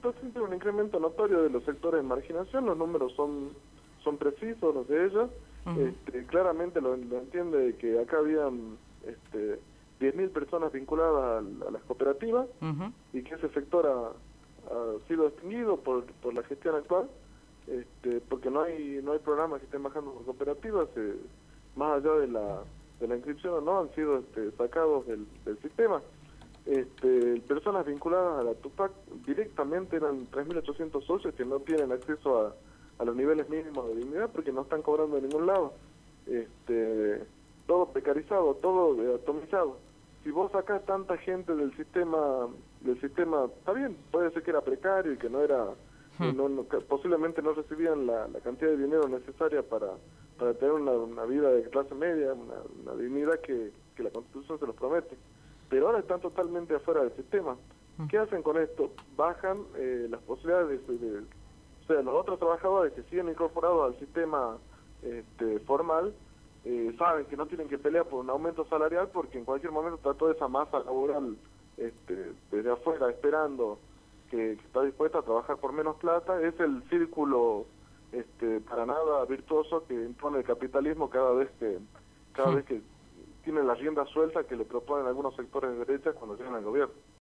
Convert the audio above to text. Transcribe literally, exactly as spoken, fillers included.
está siempre un incremento notorio de los sectores de marginación, los números son son precisos los de ella. Uh-huh. este, claramente lo, lo entiende de que acá habían este, diez mil personas vinculadas a, a las cooperativas, uh-huh, y que ese sector ha, ha sido extinguido por, por la gestión actual, este, porque no hay no hay programas que estén bajando por cooperativas, eh, más allá de la de la inscripción o no, han sido este, sacados del, del sistema. Este, personas vinculadas a la Tupac directamente eran tres mil ochocientos socios que no tienen acceso a, a los niveles mínimos de dignidad porque no están cobrando de ningún lado. Este, todo precarizado, todo eh, atomizado. Si vos sacás tanta gente del sistema, del sistema, está bien, puede ser que era precario y que no era, hmm. no, no, posiblemente no recibían la, la cantidad de dinero necesaria para, para tener una, una vida de clase media, una, una dignidad que, que la Constitución se los promete. Pero ahora están totalmente afuera del sistema. ¿Qué hacen con esto? Bajan eh, las posibilidades de, de, o sea, los otros trabajadores que siguen incorporados al sistema este, formal, eh, saben que no tienen que pelear por un aumento salarial porque en cualquier momento está toda esa masa laboral este, desde afuera esperando que, que está dispuesta a trabajar por menos plata. Es el círculo este, para nada virtuoso que impone el capitalismo cada vez que cada sí. vez que tienen la rienda suelta que le proponen algunos sectores de derecha cuando llegan al gobierno.